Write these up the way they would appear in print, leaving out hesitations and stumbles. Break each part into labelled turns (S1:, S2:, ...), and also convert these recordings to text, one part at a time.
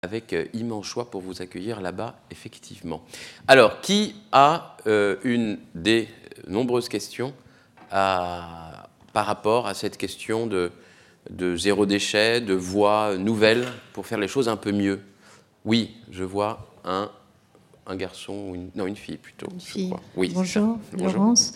S1: avec immense choix pour vous accueillir là-bas, effectivement. Alors, qui a une des nombreuses questions par rapport à cette question de zéro déchet, de voies nouvelles pour faire les choses un peu mieux? Oui, je vois un garçon, ou une fille plutôt.
S2: Une fille.
S1: Oui,
S2: bonjour, Laurence.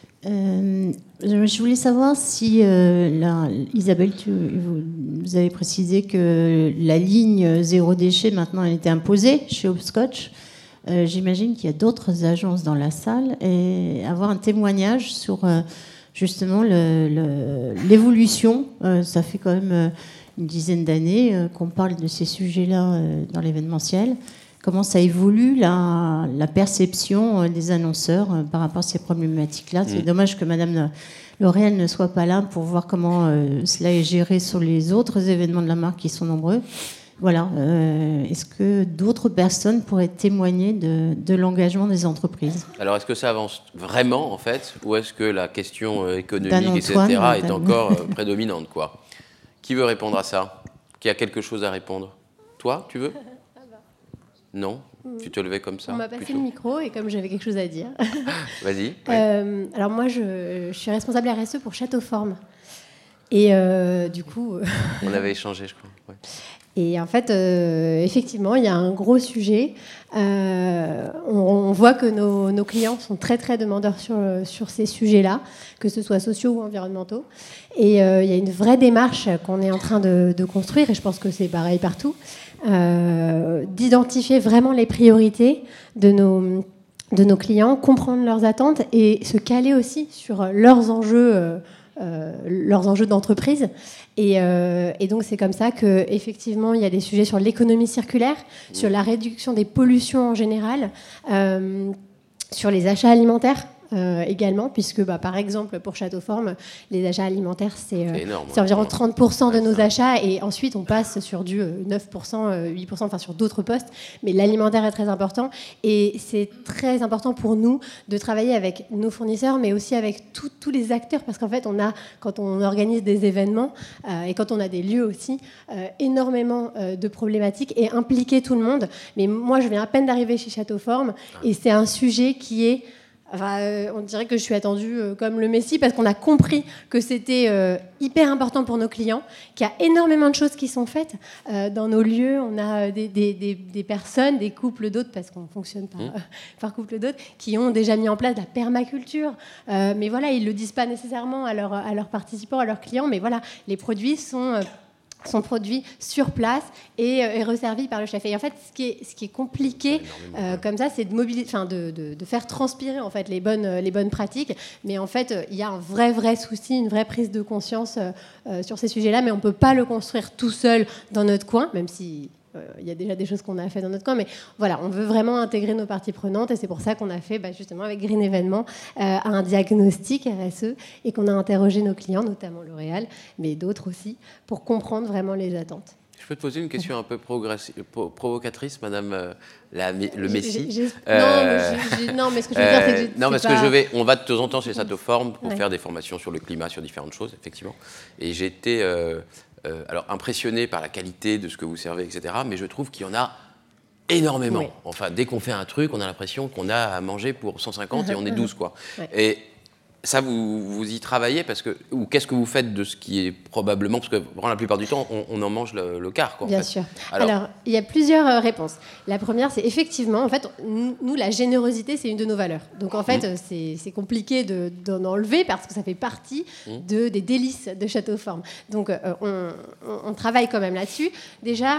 S2: Je voulais savoir si, Isabelle, vous avez précisé que la ligne zéro déchet, maintenant, elle était imposée chez Hopscotch. J'imagine qu'il y a d'autres agences dans la salle, et avoir un témoignage sur justement l'évolution. Ça fait quand même une dizaine d'années qu'on parle de ces sujets-là dans l'événementiel. Comment ça évolue, la perception des annonceurs par rapport à ces problématiques-là. C'est dommage que Madame L'Oréal ne soit pas là pour voir comment cela est géré sur les autres événements de la marque qui sont nombreux. Voilà. Est-ce que d'autres personnes pourraient témoigner de l'engagement des entreprises?
S1: Alors, est-ce que ça avance vraiment, en fait, ou est-ce que la question économique, etc., est encore prédominante, quoi? Qui veut répondre à ça? Qui a quelque chose à répondre? Toi, tu veux? Non, tu te levais comme ça.
S3: On m'a passé le micro et comme j'avais quelque chose à dire.
S1: Vas-y.
S3: Alors moi, je suis responsable RSE pour Château Forme. Et du coup...
S1: On avait échangé, je crois. Ouais.
S3: Et en fait, effectivement, il y a un gros sujet. On voit que nos clients sont très, très demandeurs sur ces sujets-là, que ce soit sociaux ou environnementaux. Et il y a une vraie démarche qu'on est en train de construire, et je pense que c'est pareil partout, d'identifier vraiment les priorités de nos clients, comprendre leurs attentes et se caler aussi sur leurs enjeux d'entreprise. Et donc c'est comme ça qu'effectivement il y a des sujets sur l'économie circulaire, sur la réduction des pollutions en général, sur les achats alimentaires également, puisque par exemple pour Château Forme, les achats alimentaires c'est environ 30% de nos achats, et ensuite on passe sur du 9%, 8%, enfin sur d'autres postes, mais l'alimentaire est très important, et c'est très important pour nous de travailler avec nos fournisseurs, mais aussi avec tous les acteurs, parce qu'en fait quand on organise des événements et quand on a des lieux aussi, énormément de problématiques, et impliquer tout le monde. Mais moi je viens à peine d'arriver chez Château Forme, et c'est un sujet qui est... on dirait que je suis attendue comme le Messie, parce qu'on a compris que c'était hyper important pour nos clients, qu'il y a énormément de choses qui sont faites dans nos lieux. On a des personnes, des couples d'hôtes, parce qu'on fonctionne par couple d'hôtes, qui ont déjà mis en place de la permaculture. Mais voilà, ils ne le disent pas nécessairement à leurs participants, à leurs clients, mais voilà, les produits sont produits sur place et resservis par le chef. Et en fait, ce qui est compliqué comme ça, c'est de faire transpirer en fait les bonnes pratiques. Mais en fait, il y a un vrai souci, une vraie prise de conscience sur ces sujets-là. Mais on ne peut pas le construire tout seul dans notre coin, même si... il y a déjà des choses qu'on a fait dans notre coin, mais voilà, on veut vraiment intégrer nos parties prenantes, et c'est pour ça qu'on a fait justement avec Green Événements un diagnostic RSE, et qu'on a interrogé nos clients, notamment L'Oréal, mais d'autres aussi, pour comprendre vraiment les attentes.
S1: Je peux te poser une question un peu provocatrice, Madame le Messie?
S3: Non, mais ce que je veux dire, c'est que...
S1: Non, parce que on va de temps en temps chez Château Forme pour faire des formations sur le climat, sur différentes choses, effectivement. Et j'ai été... alors impressionné par la qualité de ce que vous servez, etc. Mais je trouve qu'il y en a énormément. Oui. Enfin, dès qu'on fait un truc, on a l'impression qu'on a à manger pour 150 et on est 12, quoi. Ouais. Et ça, vous y travaillez ou qu'est-ce que vous faites de ce qui est probablement... Parce que la plupart du temps, on en mange le quart, quoi.
S3: Bien sûr. Alors, il y a plusieurs réponses. La première, c'est effectivement, en fait, nous, la générosité, c'est une de nos valeurs. Donc, en fait, c'est compliqué d'en enlever, parce que ça fait partie des délices de Château Forme. Donc, on travaille quand même là-dessus. Déjà,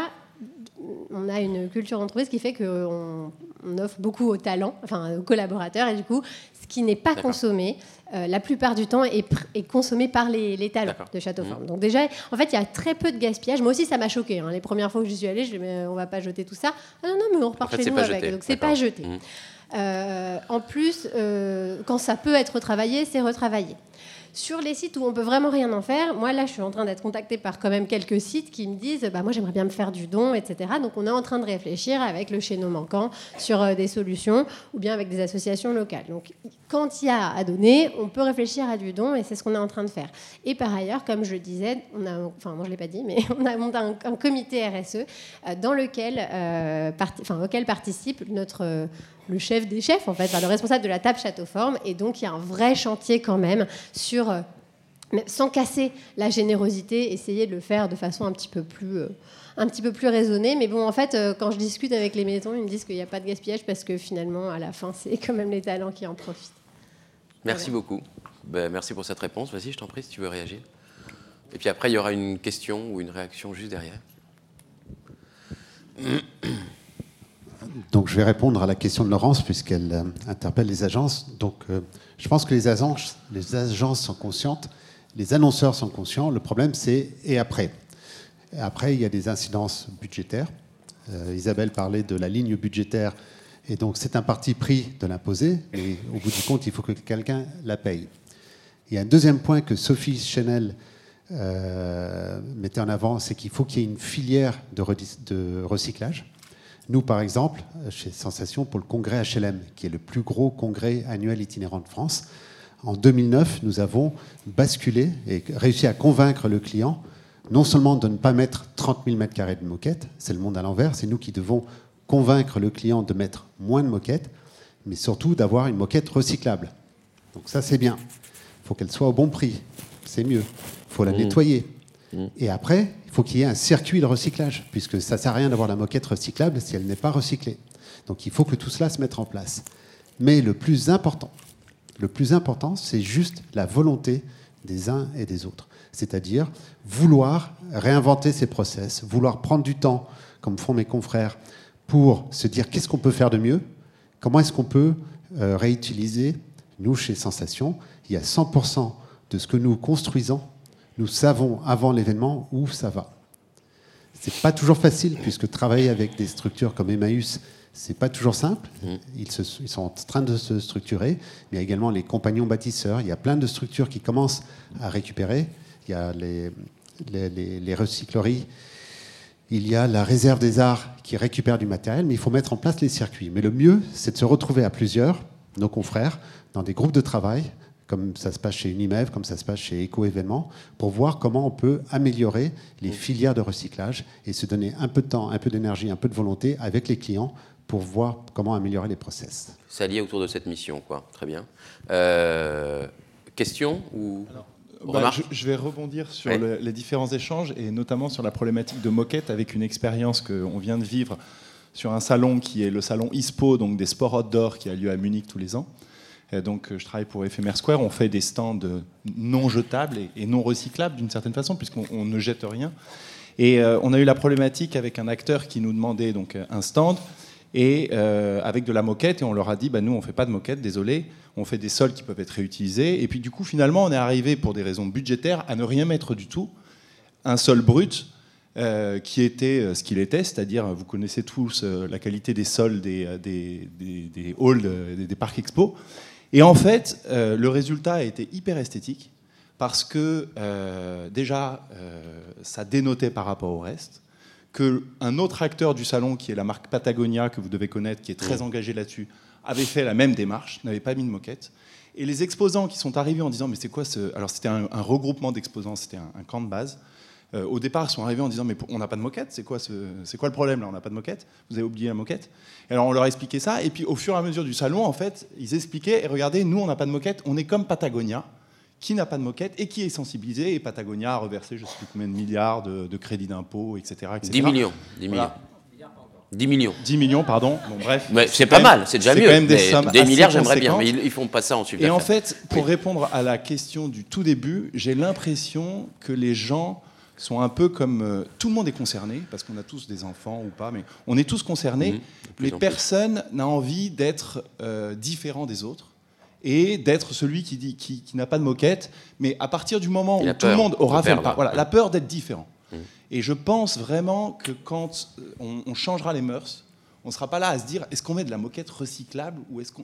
S3: on a une culture d'entreprise qui fait qu'on offre beaucoup aux talents, enfin aux collaborateurs, et du coup, ce qui n'est pas consommé, la plupart du temps, est consommé par les talents de Château Forme. Donc déjà, en fait, il y a très peu de gaspillage. Moi aussi, ça m'a choqué. Les premières fois que j'y suis allée, je me disais, on va pas jeter tout ça. Ah non, mais on repart chez nous avec. Donc c'est pas jeté. En plus, quand ça peut être retravaillé, c'est retravaillé. Sur les sites où on peut vraiment rien en faire, moi là je suis en train d'être contactée par quand même quelques sites qui me disent moi j'aimerais bien me faire du don, etc. Donc on est en train de réfléchir avec le Chez nos manquants sur des solutions ou bien avec des associations locales. Donc quand il y a à donner, on peut réfléchir à du don et c'est ce qu'on est en train de faire. Et par ailleurs, comme je le disais, moi je ne l'ai pas dit, mais on a monté un comité RSE dans lequel, auquel participe le chef des chefs, en fait, le responsable de la table Châteauforme. Et donc, il y a un vrai chantier quand même sur, sans casser la générosité, essayer de le faire de façon un petit peu plus raisonnée. Mais bon, en fait, quand je discute avec les Métons, ils me disent qu'il n'y a pas de gaspillage parce que finalement, à la fin, c'est quand même les talents qui en profitent.
S1: Merci beaucoup. Merci pour cette réponse. Vas-y, je t'en prie, si tu veux réagir. Et puis après, il y aura une question ou une réaction juste derrière.
S4: Donc je vais répondre à la question de Laurence puisqu'elle interpelle les agences. Donc je pense que les agences sont conscientes, les annonceurs sont conscients. Le problème c'est et après. Et après il y a des incidences budgétaires. Isabelle parlait de la ligne budgétaire et donc c'est un parti pris de l'imposer, mais au bout du compte il faut que quelqu'un la paye. Il y a un deuxième point que Sophie Chenel mettait en avant, c'est qu'il faut qu'il y ait une filière de recyclage. Nous, par exemple, chez Sensation, pour le congrès HLM, qui est le plus gros congrès annuel itinérant de France, en 2009, nous avons basculé et réussi à convaincre le client, non seulement de ne pas mettre 30 000 m² de moquettes, c'est le monde à l'envers, c'est nous qui devons convaincre le client de mettre moins de moquettes, mais surtout d'avoir une moquette recyclable. Donc ça, c'est bien. Il faut qu'elle soit au bon prix, c'est mieux. Il faut la nettoyer. Et après, il faut qu'il y ait un circuit de recyclage, puisque ça ne sert à rien d'avoir la moquette recyclable si elle n'est pas recyclée. Donc il faut que tout cela se mette en place. Mais le plus important, c'est juste la volonté des uns et des autres. C'est-à-dire vouloir réinventer ces process, vouloir prendre du temps, comme font mes confrères, pour se dire qu'est-ce qu'on peut faire de mieux, comment est-ce qu'on peut réutiliser. Nous, chez Sensation, il y a 100% de ce que nous construisons. Nous savons avant l'événement où ça va. C'est pas toujours facile puisque travailler avec des structures comme Emmaüs, c'est pas toujours simple. Ils sont en train de se structurer. Mais il y a également les compagnons bâtisseurs. Il y a plein de structures qui commencent à récupérer. Il y a les recycleries. Il y a la réserve des arts qui récupère du matériel. Mais il faut mettre en place les circuits. Mais le mieux, c'est de se retrouver à plusieurs, nos confrères, dans des groupes de travail, comme ça se passe chez Unimev, comme ça se passe chez Eco-Événements, pour voir comment on peut améliorer les filières de recyclage et se donner un peu de temps, un peu d'énergie, un peu de volonté avec les clients pour voir comment améliorer les process.
S1: S'allier autour de cette mission, quoi. Très bien. Question ou remarque ?
S5: Je vais rebondir sur les différents échanges et notamment sur la problématique de moquette avec une expérience qu'on vient de vivre sur un salon qui est le salon ISPO, donc des sports outdoor, qui a lieu à Munich tous les ans. Donc, je travaille pour Ephemer Square. On fait des stands non jetables et non recyclables d'une certaine façon, puisqu'on ne jette rien. Et on a eu la problématique avec un acteur qui nous demandait donc, un stand et avec de la moquette. Et on leur a dit nous, on ne fait pas de moquette, désolé. On fait des sols qui peuvent être réutilisés. Et puis, du coup, finalement, on est arrivé, pour des raisons budgétaires, à ne rien mettre du tout. Un sol brut qui était ce qu'il était, c'est-à-dire, vous connaissez tous la qualité des sols des halls, des parcs expo. Et en fait, le résultat a été hyper esthétique parce que déjà, ça dénotait par rapport au reste, qu'un autre acteur du salon, qui est la marque Patagonia, que vous devez connaître, qui est très engagé là-dessus, avait fait la même démarche, n'avait pas mis de moquette. Et les exposants qui sont arrivés en disant « mais c'est quoi ce… » Alors c'était un regroupement d'exposants, c'était un camp de base. Au départ, ils sont arrivés en disant « mais on n'a pas de moquette, c'est quoi le problème là, on n'a pas de moquette, vous avez oublié la moquette ?» Et alors on leur a expliqué ça, et puis au fur et à mesure du salon, en fait, ils expliquaient « et regardez, nous on n'a pas de moquette, on est comme Patagonia, qui n'a pas de moquette et qui est sensibilisé, et Patagonia a reversé je ne sais plus combien de milliards de crédits d'impôt, etc., etc.
S1: 10 millions. 10 millions.
S5: Voilà.
S1: 10 millions.
S5: 10 millions, pardon. Bon, bref.
S1: Mais c'est pas mal, c'est déjà mieux.
S5: Quand même des
S1: milliards, j'aimerais bien,
S5: conséquentes.
S1: mais ils font pas ça en chiffre
S5: Et
S1: d'affaires.
S5: en fait, pour répondre à la question du tout début, j'ai l'impression que les gens sont un peu comme… tout le monde est concerné, parce qu'on a tous des enfants ou pas, mais on est tous concernés, mais personne n'a envie d'être différent des autres et d'être celui qui n'a pas de moquette, mais à partir du moment où tout le monde aura fait la peur d'être différent. Et je pense vraiment que quand on changera les mœurs, on ne sera pas là à se dire est-ce qu'on met de la moquette recyclable ou est-ce qu'on…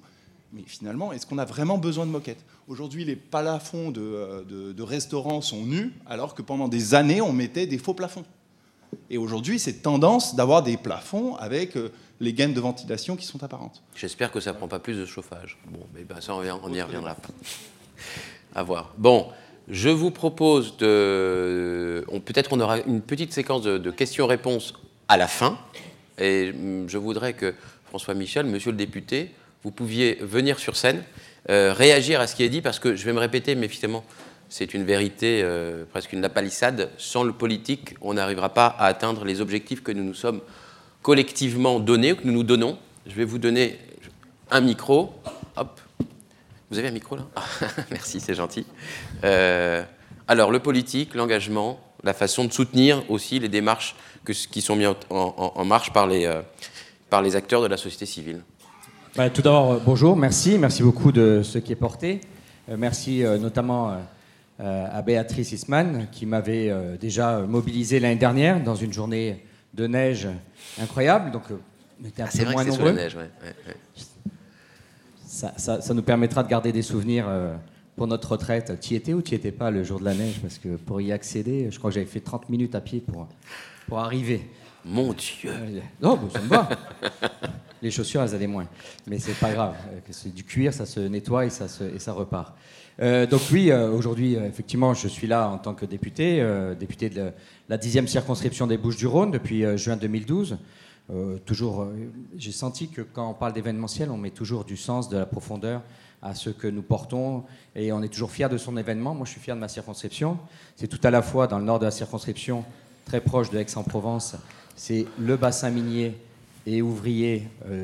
S5: Mais finalement, est-ce qu'on a vraiment besoin de moquettes? Aujourd'hui, les plafonds de restaurants sont nus, alors que pendant des années, on mettait des faux plafonds. Et aujourd'hui, c'est tendance d'avoir des plafonds avec les gaines de ventilation qui sont apparentes.
S1: J'espère que ça ne prend pas plus de chauffage. Bon, mais ben ça, on y reviendra pas. À voir. Bon, je vous propose peut-être qu'on aura une petite séquence de questions-réponses à la fin. Et je voudrais que François Michel, monsieur le député, vous pouviez venir sur scène, réagir à ce qui est dit, parce que je vais me répéter, mais finalement, c'est une vérité, presque une lapalissade. Sans le politique, on n'arrivera pas à atteindre les objectifs que nous nous sommes collectivement donnés, ou que nous nous donnons. Je vais vous donner un micro. Hop. Vous avez un micro, là? Merci, c'est gentil. Alors, le politique, l'engagement, la façon de soutenir aussi les démarches qui sont mises en marche par les acteurs de la société civile.
S6: Tout d'abord, bonjour, merci beaucoup de ce qui est porté. Merci notamment à Béatrice Isman, qui m'avait déjà mobilisé l'année dernière dans une journée de neige incroyable. Donc, on était un peu moins nombreux. C'est vrai que c'est sous la neige, ouais. Ça nous permettra de garder des souvenirs pour notre retraite. Tu y étais ou tu n'y étais pas le jour de la neige? Parce que pour y accéder, je crois que j'avais fait 30 minutes à pied pour arriver.
S1: Mon Dieu!
S6: Non, ça me va. Les chaussures, elles allaient moins. Mais c'est pas grave. C'est du cuir, ça se nettoie et ça repart. Donc oui, aujourd'hui, effectivement, je suis là en tant que député de la 10e circonscription des Bouches-du-Rhône depuis juin 2012. J'ai senti que quand on parle d'événementiel, on met toujours du sens, de la profondeur à ce que nous portons, et on est toujours fier de son événement. Moi, je suis fier de ma circonscription. C'est tout à la fois dans le nord de la circonscription, très proche de Aix-en-Provence, c'est le bassin minier et ouvrier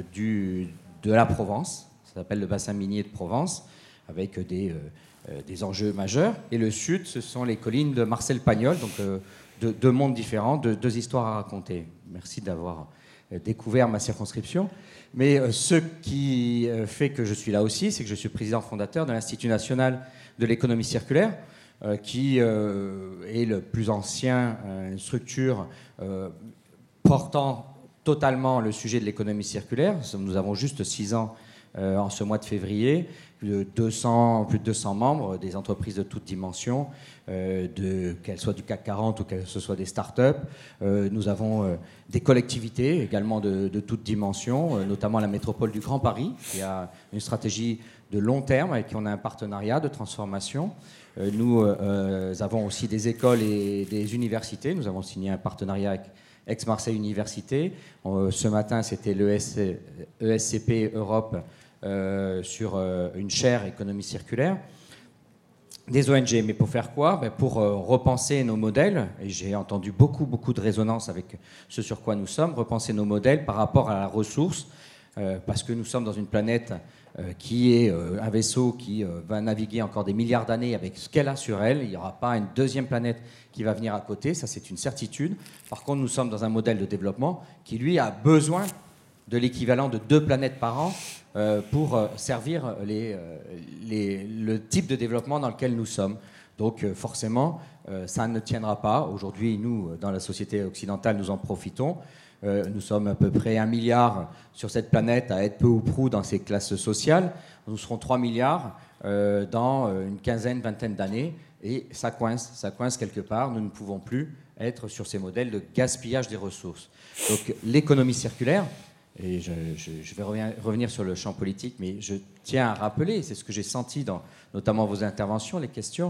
S6: de la Provence. Ça s'appelle le bassin minier de Provence, avec des enjeux majeurs. Et le sud, ce sont les collines de Marcel Pagnol, donc deux mondes différents, deux histoires à raconter. Merci d'avoir découvert ma circonscription. Mais ce qui fait que je suis là aussi, c'est que je suis président fondateur de l'Institut national de l'économie circulaire, qui est le plus ancien structure portant totalement le sujet de l'économie circulaire. Nous avons juste 6 ans en ce mois de février, plus de 200 membres, des entreprises de toutes dimensions, qu'elles soient du CAC 40 ou qu'elles soient des start-up. Nous avons des collectivités également de toutes dimensions, notamment la métropole du Grand Paris, qui a une stratégie de long terme avec qui on a un partenariat de transformation. Nous avons aussi des écoles et des universités. Nous avons signé un partenariat avec Aix-Marseille Université. Ce matin, c'était l'ESCP Europe sur une chaire économie circulaire. Des ONG, mais pour faire quoi? Pour repenser nos modèles, et j'ai entendu beaucoup de résonance avec ce sur quoi nous sommes, repenser nos modèles par rapport à la ressource, parce que nous sommes dans une planète qui est un vaisseau qui va naviguer encore des milliards d'années avec ce qu'elle a sur elle. Il n'y aura pas une deuxième planète qui va venir à côté, ça c'est une certitude. Par contre, nous sommes dans un modèle de développement qui, lui, a besoin de l'équivalent de 2 planètes par an pour servir le type de développement dans lequel nous sommes. Donc forcément, ça ne tiendra pas. Aujourd'hui, nous, dans la société occidentale, nous en profitons. Nous sommes à peu près 1 milliard sur cette planète à être peu ou prou dans ces classes sociales. Nous serons 3 milliards dans une vingtaine d'années. Et ça coince quelque part. Nous ne pouvons plus être sur ces modèles de gaspillage des ressources. Donc l'économie circulaire, et je vais revenir sur le champ politique, mais je tiens à rappeler, c'est ce que j'ai senti dans notamment vos interventions, les questions,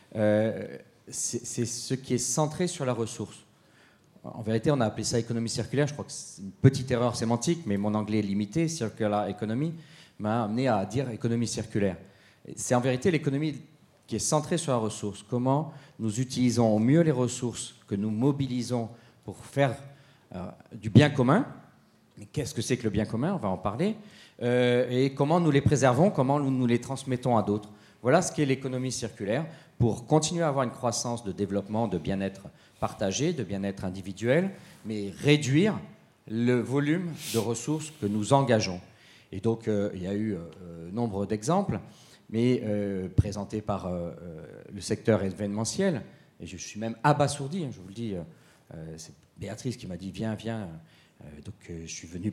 S6: c'est ce qui est centré sur la ressource. En vérité, on a appelé ça économie circulaire. Je crois que c'est une petite erreur sémantique, mais mon anglais est limité. Circular economy m'a amené à dire économie circulaire. C'est en vérité l'économie qui est centrée sur la ressource. Comment nous utilisons au mieux les ressources que nous mobilisons pour faire du bien commun. Mais qu'est-ce que c'est que le bien commun? On va en parler. Et comment nous les préservons, comment nous les transmettons à d'autres. Voilà ce qu'est l'économie circulaire pour continuer à avoir une croissance de développement, de bien-être partagé, de bien-être individuel, mais réduire le volume de ressources que nous engageons. Et donc, il y a eu nombre d'exemples, mais présentés par le secteur événementiel. Et je suis même abasourdi, je vous le dis. C'est Béatrice qui m'a dit « Viens, Donc je suis venu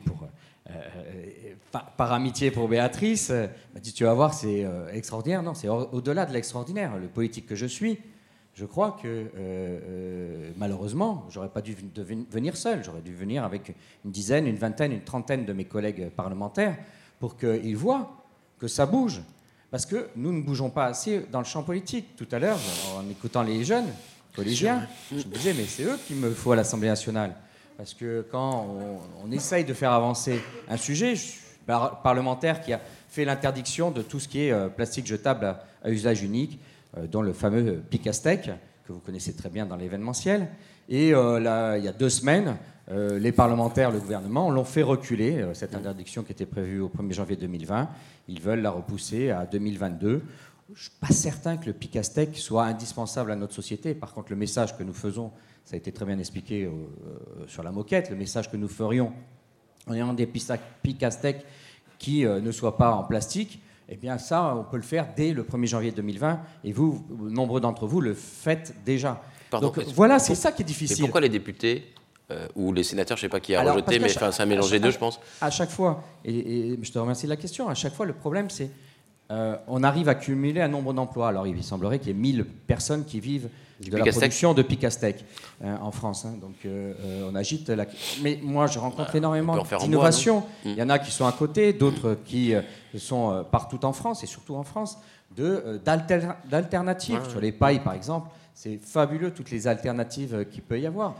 S6: par amitié pour Béatrice. Elle m'a dit, tu vas voir, c'est extraordinaire. Non, c'est au-delà de l'extraordinaire. Le politique que je suis, je crois que malheureusement, j'aurais pas dû venir seul. J'aurais dû venir avec une dizaine, une vingtaine, une trentaine de mes collègues parlementaires pour qu'ils voient que ça bouge. Parce que nous ne bougeons pas assez dans le champ politique. Tout à l'heure, en écoutant les jeunes collégiens, je me disais, mais c'est eux qu'il me faut à l'Assemblée nationale. Parce que quand on essaye de faire avancer un sujet, je suis parlementaire qui a fait l'interdiction de tout ce qui est plastique jetable à usage unique, dont le fameux pic à steak, que vous connaissez très bien dans l'événementiel. Et là, il y a 2 semaines, les parlementaires, le gouvernement, l'ont fait reculer, cette interdiction qui était prévue au 1er janvier 2020. Ils veulent la repousser à 2022. Je ne suis pas certain que le pic à steak soit indispensable à notre société. Par contre, le message que nous faisons, ça a été très bien expliqué sur la moquette, le message que nous ferions en ayant des pics à steak qui ne soient pas en plastique, eh bien ça, on peut le faire dès le 1er janvier 2020. Et vous, nombreux d'entre vous, le faites déjà.
S1: Pardon,
S6: donc voilà, c'est ça qui est difficile.
S1: Et pourquoi les députés ou les sénateurs, je ne sais pas qui a rejeté, mais ça a mélangé deux, je pense.
S6: À chaque fois, et je te remercie de la question, à chaque fois, le problème, c'est on arrive à cumuler un nombre d'emplois. Alors, il semblerait qu'il y ait 1000 personnes qui vivent de la production de pic à steak en France. Donc, on agite la... Mais moi, je rencontre énormément d'innovations. Il y en a qui sont à côté, d'autres qui sont partout en France, et surtout en France, d'alternatives. Sur les pailles, par exemple, c'est fabuleux, toutes les alternatives qu'il peut y avoir.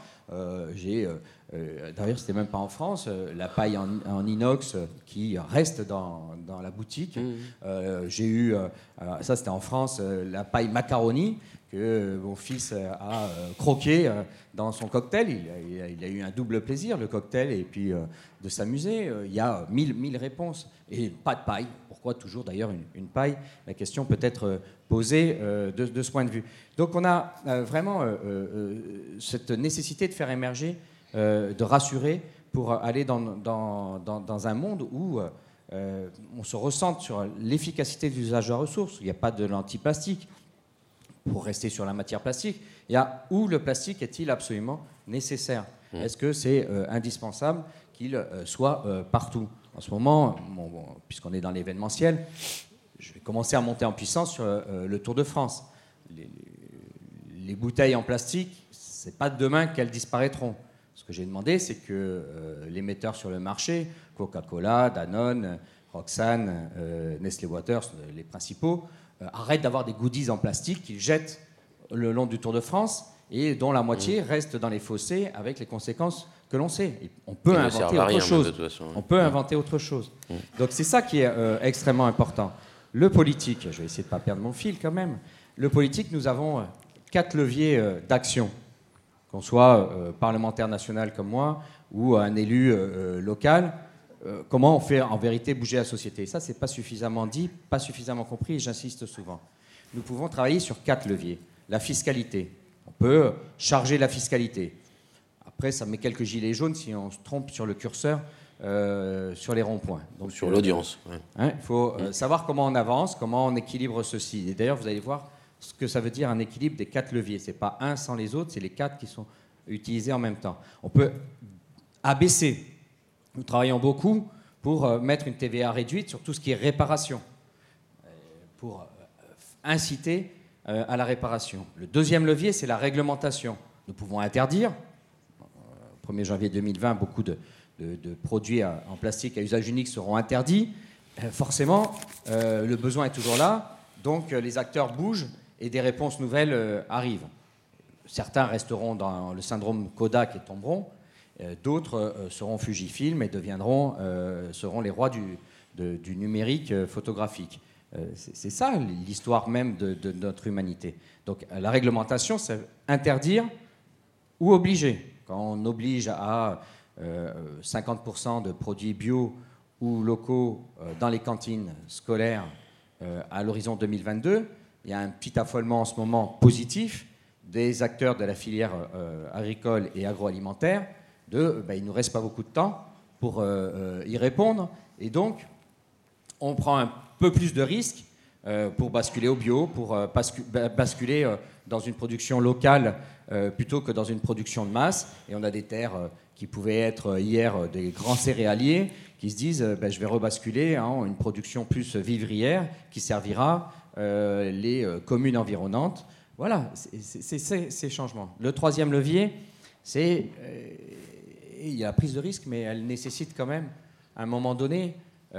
S6: D'ailleurs, c'était même pas en France, la paille en inox qui reste dans la boutique. J'ai eu, ça c'était en France, la paille macaroni que mon fils a croqué dans son cocktail. Il a eu un double plaisir, le cocktail, et puis de s'amuser. Il y a mille réponses. Et pas de paille. Pourquoi toujours d'ailleurs une paille? La question peut être posée de ce point de vue. Donc on a vraiment cette nécessité de faire émerger, de rassurer pour aller dans un monde où on se ressente sur l'efficacité de l'usage de la ressource. Il n'y a pas de l'antiplastique. Pour rester sur la matière plastique, il y a où le plastique est-il absolument nécessaire? Est-ce que c'est indispensable qu'il soit partout? En ce moment, puisqu'on est dans l'événementiel, je vais commencer à monter en puissance sur le Tour de France. Les bouteilles en plastique, c'est pas demain qu'elles disparaîtront. Ce que j'ai demandé, c'est que les metteurs sur le marché, Coca-Cola, Danone, Roxane, Nestlé Waters, les principaux, arrêtent d'avoir des goodies en plastique qu'ils jettent le long du Tour de France et dont la moitié reste dans les fossés avec les conséquences que l'on sait. Et on peut inventer autre chose. On peut inventer autre chose. Donc c'est ça qui est extrêmement important. Le politique, je vais essayer de ne pas perdre mon fil quand même. Le politique, nous avons 4 leviers d'action. Qu'on soit parlementaire national comme moi ou un élu local. Comment on fait en vérité bouger la société? Ça, c'est pas suffisamment dit, pas suffisamment compris, et j'insiste souvent. Nous pouvons travailler sur 4 leviers. La fiscalité. On peut charger la fiscalité. Après, ça met quelques gilets jaunes si on se trompe sur le curseur sur les ronds-points.
S1: Donc sur l'audience.
S6: Il faut savoir comment on avance, comment on équilibre ceci. Et d'ailleurs, vous allez voir ce que ça veut dire un équilibre des 4 leviers. C'est pas un sans les autres, c'est les 4 qui sont utilisés en même temps. On peut abaisser. Nous travaillons beaucoup pour mettre une TVA réduite sur tout ce qui est réparation, pour inciter à la réparation. Le deuxième levier, c'est la réglementation. Nous pouvons interdire, 1er janvier 2020, beaucoup de produits en plastique à usage unique seront interdits. Forcément, le besoin est toujours là, donc les acteurs bougent et des réponses nouvelles arrivent. Certains resteront dans le syndrome Kodak et tomberont. D'autres seront Fujifilm et seront les rois du numérique photographique. C'est ça l'histoire même de notre humanité. Donc la réglementation, c'est interdire ou obliger. Quand on oblige à 50% de produits bio ou locaux dans les cantines scolaires à l'horizon 2022, il y a un petit affolement en ce moment positif des acteurs de la filière agricole et agroalimentaire. Il ne nous reste pas beaucoup de temps pour y répondre. Et donc, on prend un peu plus de risques pour basculer au bio, pour basculer dans une production locale plutôt que dans une production de masse. Et on a des terres qui pouvaient être hier des grands céréaliers, qui se disent je vais rebasculer en une production plus vivrière qui servira les communes environnantes. Voilà, c'est ces changements. Le troisième levier, c'est il y a la prise de risque, mais elle nécessite quand même, à un moment donné,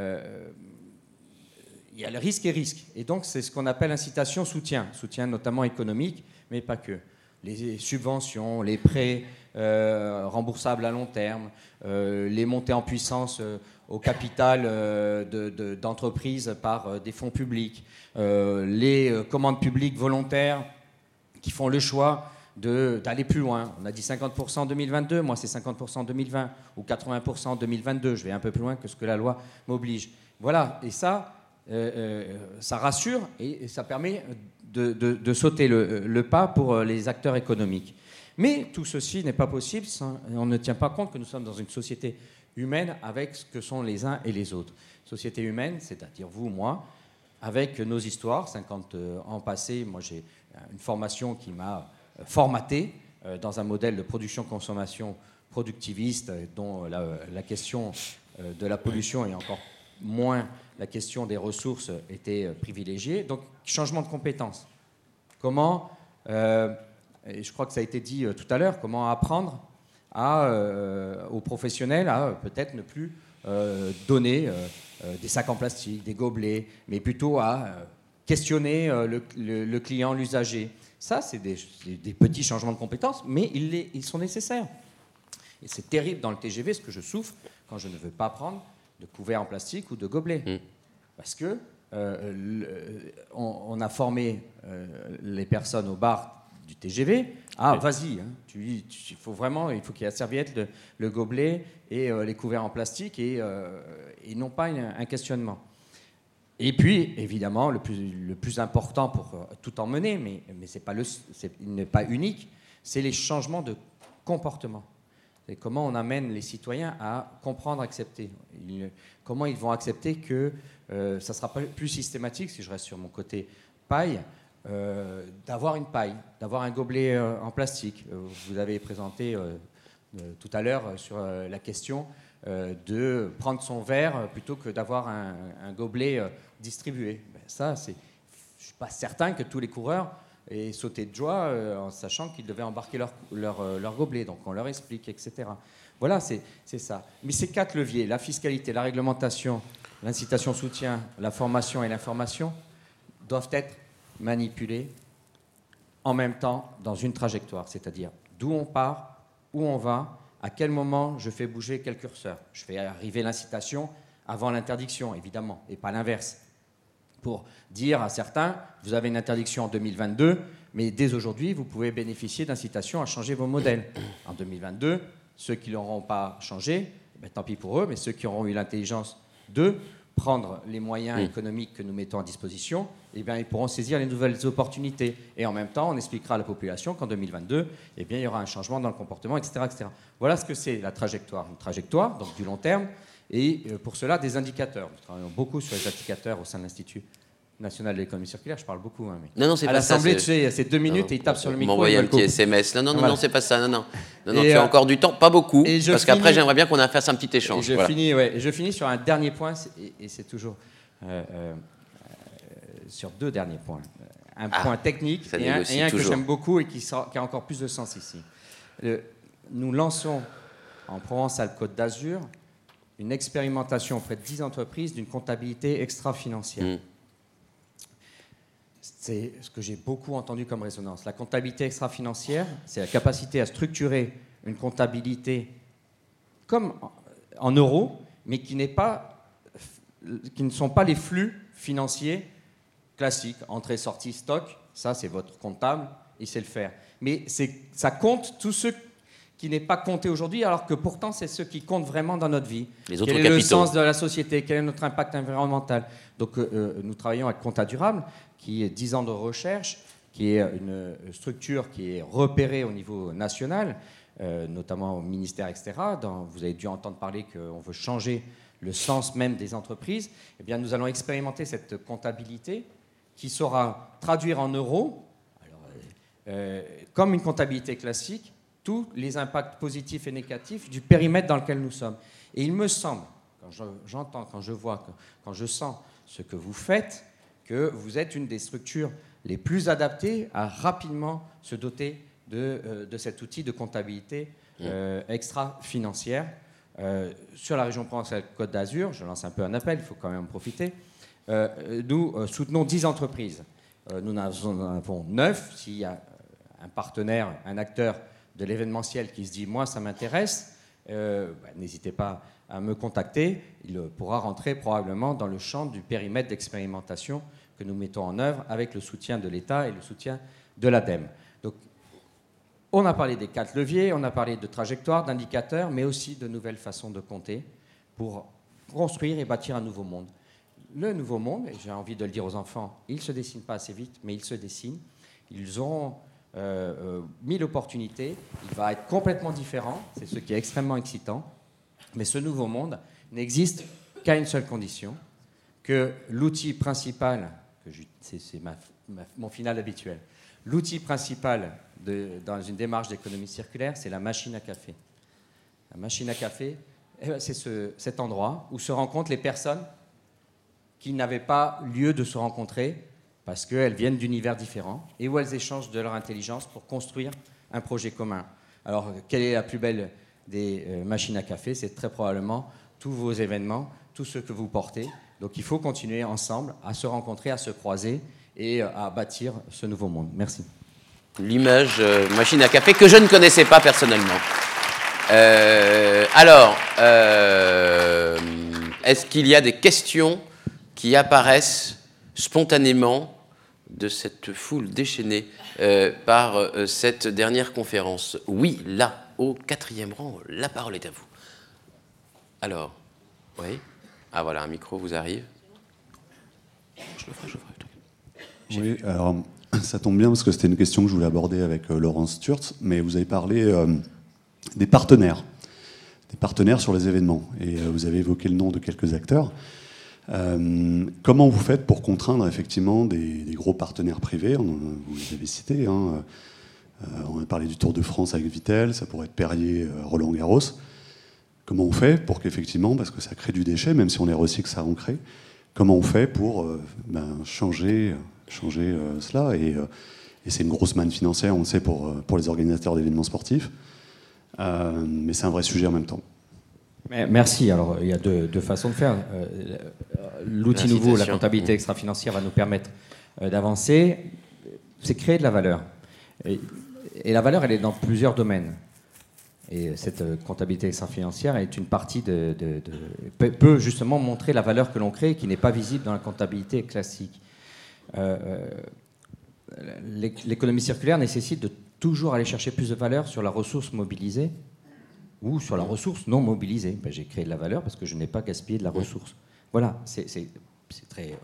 S6: il y a le risque et risque. Et donc, c'est ce qu'on appelle incitation soutien notamment économique, mais pas que. Les subventions, les prêts remboursables à long terme, les montées en puissance au capital d'entreprises par des fonds publics, les commandes publiques volontaires qui font le choix d'aller plus loin. On a dit 50% en 2022, moi c'est 50% en 2020, ou 80% en 2022, je vais un peu plus loin que ce que la loi m'oblige. Voilà, et ça rassure et ça permet de sauter le pas pour les acteurs économiques. Mais tout ceci n'est pas possible on ne tient pas compte que nous sommes dans une société humaine avec ce que sont les uns et les autres. Société humaine, c'est-à-dire vous, moi, avec nos histoires. 50 ans passés, moi j'ai une formation qui m'a formaté dans un modèle de production-consommation productiviste dont la question de la pollution et encore moins la question des ressources était privilégiée. Donc, changement de compétences. Comment, et je crois que ça a été dit tout à l'heure, comment apprendre aux professionnels à peut-être ne plus donner des sacs en plastique, des gobelets, mais plutôt à questionner le client, l'usager. Ça, c'est des petits changements de compétences, mais ils sont nécessaires. Et c'est terrible dans le TGV, ce que je souffre quand je ne veux pas prendre de couverts en plastique ou de gobelets. Parce que on a formé les personnes au bar du TGV. Ah, vas-y, hein, il faut qu'il y ait la serviette, le gobelet et les couverts en plastique et non pas un questionnement. Et puis, évidemment, le plus important pour tout emmener, mais il n'est pas unique, c'est les changements de comportement. C'est comment on amène les citoyens à comprendre, accepter. Comment ils vont accepter que ça ne sera pas plus systématique, si je reste sur mon côté paille, d'avoir une paille, d'avoir un gobelet en plastique. Vous avez présenté tout à l'heure sur la question de prendre son verre plutôt que d'avoir un gobelet distribué. Ça, je ne suis pas certain que tous les coureurs aient sauté de joie en sachant qu'ils devaient embarquer leur gobelet. Donc on leur explique, etc. Voilà, c'est ça. Mais ces 4 leviers, la fiscalité, la réglementation, l'incitation soutien, la formation et l'information, doivent être manipulés en même temps dans une trajectoire, c'est-à-dire d'où on part, où on va, à quel moment je fais bouger quel curseur. Je fais arriver l'incitation avant l'interdiction, évidemment, et pas l'inverse. Pour dire à certains, vous avez une interdiction en 2022, mais dès aujourd'hui, vous pouvez bénéficier d'incitations à changer vos modèles. En 2022, ceux qui ne l'auront pas changé, tant pis pour eux, mais ceux qui auront eu l'intelligence de prendre les moyens économiques que nous mettons à disposition, ils pourront saisir les nouvelles opportunités. Et en même temps, on expliquera à la population qu'en 2022, il y aura un changement dans le comportement, etc., etc. Voilà ce que c'est la trajectoire. Une trajectoire, donc du long terme, et pour cela, des indicateurs. Nous travaillons beaucoup sur les indicateurs au sein de l'Institut national de l'économie circulaire. Je parle beaucoup. Hein, mais
S1: non, c'est
S6: à
S1: pas ça.
S6: l'Assemblée, tu sais, c'est 2 minutes et il tape sur le micro.
S1: M'envoyer un petit SMS. Non,
S6: voilà.
S1: c'est pas ça. Non, tu as encore du temps, pas beaucoup. Parce qu'après, j'aimerais bien qu'on fasse un petit échange.
S6: Je finis sur un dernier point, et c'est toujours sur 2 derniers points. Un point technique et un que j'aime beaucoup et qui a encore plus de sens ici. Nous lançons en Provence-Alpes-Côte d'Azur une expérimentation auprès de 10 entreprises d'une comptabilité extra-financière. C'est ce que j'ai beaucoup entendu comme résonance. La comptabilité extra-financière, c'est la capacité à structurer une comptabilité comme en euros, mais qui ne sont pas les flux financiers classiques, entrée, sortie, stock. Ça, c'est votre comptable, il sait le faire. Mais ça compte tous ceux qui n'est pas compté aujourd'hui, alors que pourtant, c'est ceux qui comptent vraiment dans notre vie.
S1: Les autres
S6: Quel est le sens de la société? Quel est notre impact environnemental? Donc, nous travaillons avec Compta Durable, qui est 10 ans de recherche, qui est une structure qui est repérée au niveau national, notamment au ministère, etc. Vous avez dû entendre parler qu'on veut changer le sens même des entreprises. Eh bien, nous allons expérimenter cette comptabilité qui saura traduire en euros, comme une comptabilité classique, tous les impacts positifs et négatifs du périmètre dans lequel nous sommes. Et il me semble, quand j'entends, quand je vois, quand je sens ce que vous faites, que vous êtes une des structures les plus adaptées à rapidement se doter de cet outil de comptabilité extra-financière. Sur la région Provence-Côte d'Azur, je lance un peu un appel, il faut quand même en profiter, nous soutenons 10 entreprises. Nous en avons 9. S'il y a un partenaire, un acteur de l'événementiel qui se dit « moi, ça m'intéresse », n'hésitez pas à me contacter. Il pourra rentrer probablement dans le champ du périmètre d'expérimentation que nous mettons en œuvre avec le soutien de l'État et le soutien de l'ADEME. Donc, on a parlé des 4 leviers, on a parlé de trajectoires, d'indicateurs, mais aussi de nouvelles façons de compter pour construire et bâtir un nouveau monde. Le nouveau monde, et j'ai envie de le dire aux enfants, il ne se dessine pas assez vite, mais il se dessine. Ils ont 1000 opportunités, il va être complètement différent, c'est ce qui est extrêmement excitant. Mais ce nouveau monde n'existe qu'à une seule condition, que l'outil principal, c'est mon final habituel, l'outil principal dans une démarche d'économie circulaire, c'est la machine à café. La machine à café, c'est cet endroit où se rencontrent les personnes qui n'avaient pas lieu de se rencontrer parce qu'elles viennent d'univers différents et où elles échangent de leur intelligence pour construire un projet commun. Alors, quelle est la plus belle des machines à café? C'est très probablement tous vos événements, tout ce que vous portez. Donc, il faut continuer ensemble à se rencontrer, à se croiser et à bâtir ce nouveau monde. Merci.
S1: L'image machine à café que je ne connaissais pas personnellement. Est-ce qu'il y a des questions qui apparaissent spontanément de cette foule déchaînée par cette dernière conférence? Oui, là, au 4e rang, la parole est à vous. Alors, oui. Ah voilà, un micro vous arrive. Je le ferai.
S7: Oui, alors ça tombe bien parce que c'était une question que je voulais aborder avec Laurence Sturz, mais vous avez parlé des partenaires sur les événements, et vous avez évoqué le nom de quelques acteurs. Comment vous faites pour contraindre effectivement des gros partenaires privés? Vous les avez cités, hein. On a parlé du Tour de France avec Vittel, ça pourrait être Perrier, Roland Garros. Comment on fait pour qu'effectivement, parce que ça crée du déchet, même si on les recycle, ça en crée, comment on fait pour changer cela, et c'est une grosse manne financière, on le sait, pour les organisateurs d'événements sportifs, mais c'est un vrai sujet en même temps.
S6: Merci. Alors, il y a deux façons de faire. L'outil nouveau, la comptabilité extra-financière, va nous permettre d'avancer. C'est créer de la valeur. Et la valeur, elle est dans plusieurs domaines. Et cette comptabilité extra-financière est une partie peut justement montrer la valeur que l'on crée, qui n'est pas visible dans la comptabilité classique. L'économie circulaire nécessite de toujours aller chercher plus de valeur sur la ressource mobilisée ou sur la ressource non mobilisée. J'ai créé de la valeur parce que je n'ai pas gaspillé de la ressource. Voilà, c'est très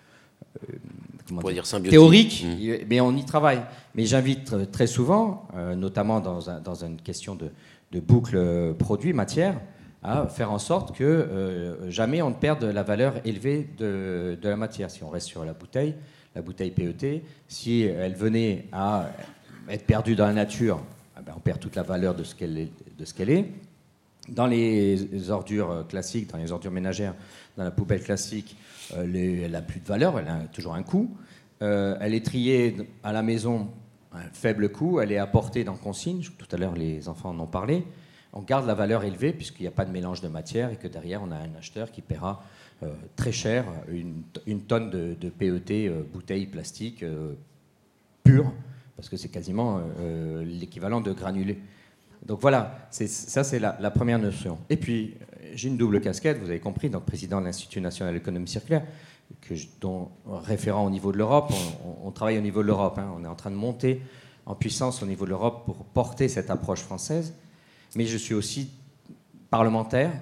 S6: théorique, mais on y travaille. Mais j'invite très souvent, notamment dans une question de boucle produit-matière, à faire en sorte que jamais on ne perde la valeur élevée de la matière. Si on reste sur la bouteille PET, si elle venait à être perdue dans la nature, on perd toute la valeur de ce qu'elle est. Dans les ordures classiques, dans les ordures ménagères, dans la poubelle classique, elle n'a plus de valeur, elle a toujours un coût. Elle est triée à la maison, un faible coût, elle est apportée dans consigne, tout à l'heure les enfants en ont parlé. On garde la valeur élevée puisqu'il n'y a pas de mélange de matière et que derrière on a un acheteur qui paiera très cher une tonne de PET, bouteille plastique pure, parce que c'est quasiment l'équivalent de granulés. Donc voilà, ça c'est la première notion. Et puis, j'ai une double casquette, vous avez compris, donc président de l'Institut national de l'économie circulaire, dont référent au niveau de l'Europe. On travaille au niveau de l'Europe, hein. On est en train de monter en puissance au niveau de l'Europe pour porter cette approche française. Mais je suis aussi parlementaire.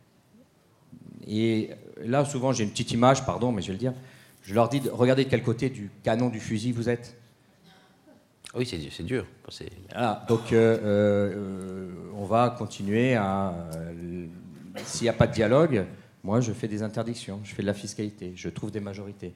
S6: Et là, souvent, j'ai une petite image, pardon, mais je vais le dire. Je leur dis, regardez de quel côté du canon du fusil vous êtes.
S1: Oui, c'est dur.
S6: Voilà, donc, on va continuer à... s'il n'y a pas de dialogue, moi, je fais des interdictions, je fais de la fiscalité, je trouve des majorités.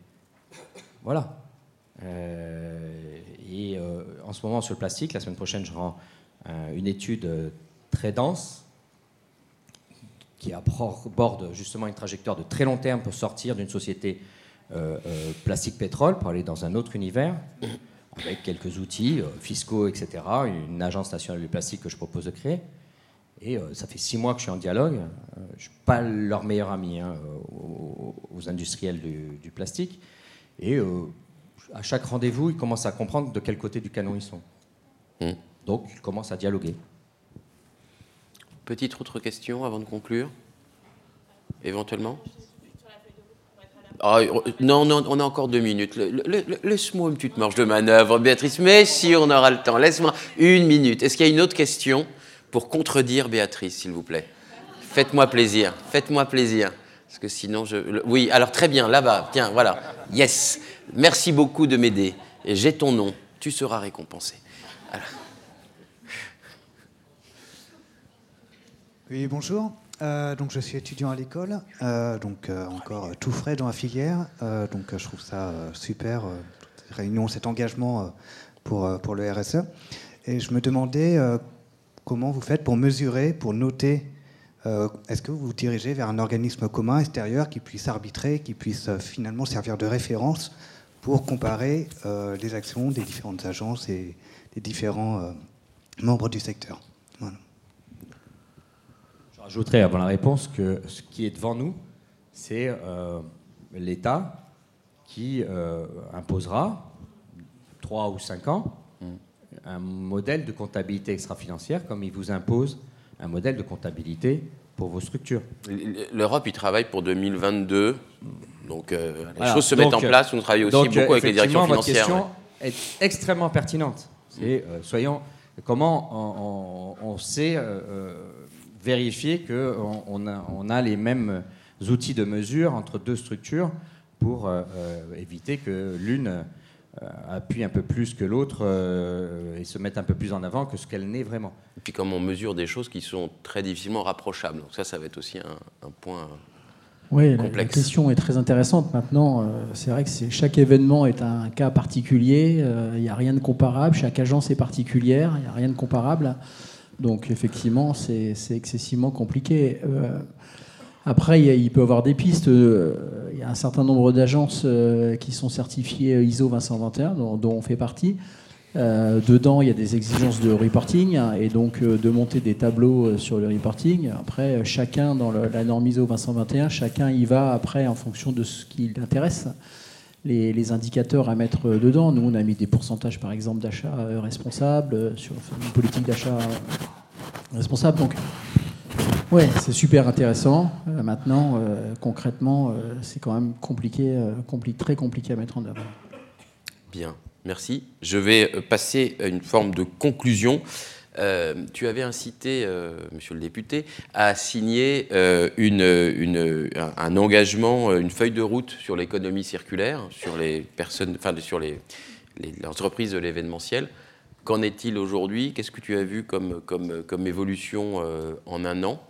S6: Voilà. En ce moment, sur le plastique, la semaine prochaine, je rends une étude très dense qui aborde justement une trajectoire de très long terme pour sortir d'une société plastique-pétrole, pour aller dans un autre univers, avec quelques outils fiscaux, etc., une agence nationale du plastique que je propose de créer. Et ça fait 6 mois que je suis en dialogue. Je ne suis pas leur meilleur ami aux industriels du plastique. Et à chaque rendez-vous, ils commencent à comprendre de quel côté du canon ils sont. Donc, ils commencent à dialoguer.
S1: Petite autre question avant de conclure, éventuellement. Ah, non, on a encore 2 minutes. Laisse-moi une petite marge de manœuvre, Béatrice. Mais si on aura le temps, laisse-moi 1 minute. Est-ce qu'il y a une autre question pour contredire Béatrice, s'il vous plaît? Faites-moi plaisir, faites-moi plaisir. Parce que sinon, oui, alors très bien, là-bas, tiens, voilà. Yes. Merci beaucoup de m'aider. Et j'ai ton nom, tu seras récompensé. Voilà.
S8: Oui, bonjour. Donc je suis étudiant à l'école, encore tout frais dans la filière. Donc je trouve ça super, cette réunion, cet engagement pour le RSE. Et je me demandais comment vous faites pour mesurer, pour noter. Est-ce que vous vous dirigez vers un organisme commun extérieur qui puisse arbitrer, qui puisse finalement servir de référence pour comparer les actions des différentes agences et des différents membres du secteur? Voilà.
S6: J'ajouterais avant la réponse que ce qui est devant nous, c'est l'État qui imposera 3 ou 5 ans un modèle de comptabilité extra-financière comme il vous impose un modèle de comptabilité pour vos structures.
S1: L'Europe, il travaille pour 2022, donc les choses se mettent en place. On travaille aussi beaucoup avec les directions financières.
S6: Votre question est extrêmement pertinente. Comment on sait vérifier qu'on a les mêmes outils de mesure entre 2 structures pour éviter que l'une appuie un peu plus que l'autre et se mette un peu plus en avant que ce qu'elle n'est vraiment.
S1: Et puis comme on mesure des choses qui sont très difficilement rapprochables. Donc ça va être aussi un point complexe.
S9: La question est très intéressante. Maintenant, c'est vrai que chaque événement est un cas particulier. Il n'y a rien de comparable. Chaque agence est particulière. Il n'y a rien de comparable. Donc effectivement, c'est excessivement compliqué. Après, il peut y avoir des pistes. Il y a un certain nombre d'agences qui sont certifiées ISO 221, dont on fait partie. Dedans, il y a des exigences de reporting et donc de monter des tableaux sur le reporting. Après, chacun dans la norme ISO 221, chacun y va après en fonction de ce qui l'intéresse. Les indicateurs à mettre dedans. Nous, on a mis des pourcentages, par exemple, d'achat responsable, sur une politique d'achat responsable. Donc, ouais, c'est super intéressant. Maintenant, concrètement, c'est quand même très compliqué à mettre en œuvre.
S1: Bien, merci. Je vais passer à une forme de conclusion. Tu avais incité, monsieur le député, à signer un engagement, une feuille de route sur l'économie circulaire, sur les personnes, sur les entreprises de l'événementiel. Qu'en est-il aujourd'hui? Qu'est-ce que tu as vu comme évolution en 1 an?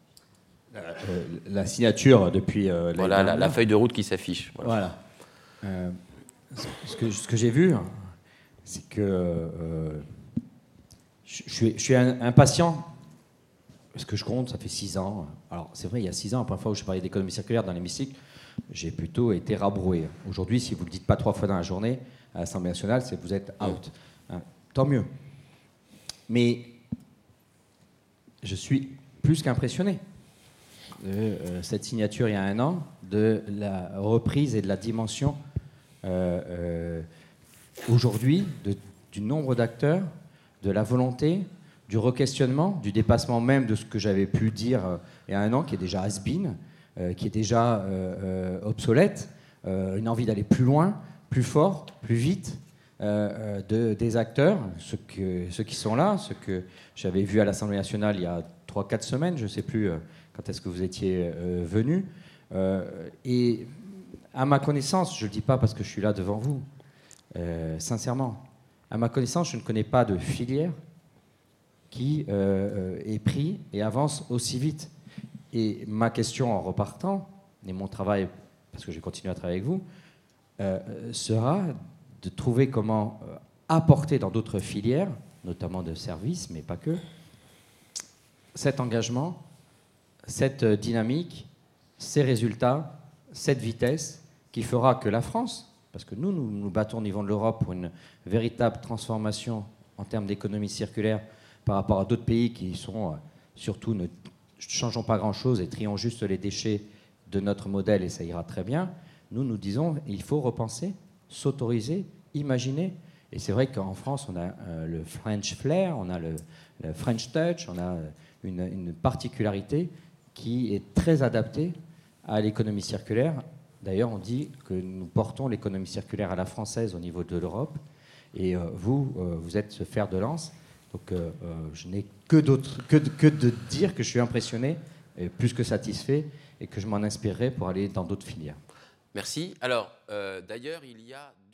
S6: La signature depuis...
S1: voilà, la feuille de route qui s'affiche.
S6: Voilà. Ce que j'ai vu, c'est que... Je suis impatient, parce que je compte, ça fait 6 ans. Alors, c'est vrai, il y a 6 ans, la première fois où je parlais d'économie circulaire dans l'hémicycle, j'ai plutôt été rabroué. Aujourd'hui, si vous ne le dites pas 3 fois dans la journée à l'Assemblée nationale, c'est que vous êtes out. Tant mieux. Mais je suis plus qu'impressionné de cette signature il y a 1 an, de la reprise et de la dimension aujourd'hui du nombre d'acteurs, de la volonté, du requestionnement, du dépassement même de ce que j'avais pu dire il y a 1 an, qui est déjà has-been, qui est déjà obsolète, une envie d'aller plus loin, plus fort, plus vite, des acteurs, ceux qui sont là, ceux que j'avais vus à l'Assemblée nationale il y a 3-4 semaines, je ne sais plus quand est-ce que vous étiez venus. Et à ma connaissance, je ne le dis pas parce que je suis là devant vous, sincèrement, à ma connaissance, je ne connais pas de filière qui est pris et avance aussi vite. Et ma question en repartant, et mon travail, parce que je vais continuer à travailler avec vous, sera de trouver comment apporter dans d'autres filières, notamment de services, mais pas que. Cet engagement, cette dynamique, ces résultats, cette vitesse qui fera que la France, parce que nous nous battons au niveau de l'Europe pour une véritable transformation en termes d'économie circulaire par rapport à d'autres pays qui sont surtout ne changeons pas grand-chose et trions juste les déchets de notre modèle et ça ira très bien. Nous disons il faut repenser, s'autoriser, imaginer. Et c'est vrai qu'en France, on a le French flair, on a le French touch, on a une particularité qui est très adaptée à l'économie circulaire. D'ailleurs, on dit que nous portons l'économie circulaire à la française au niveau de l'Europe. Et vous êtes ce fer de lance. Donc, je n'ai que de dire que je suis impressionné, et plus que satisfait, et que je m'en inspirerai pour aller dans d'autres filières.
S1: Merci. Alors, d'ailleurs, il y a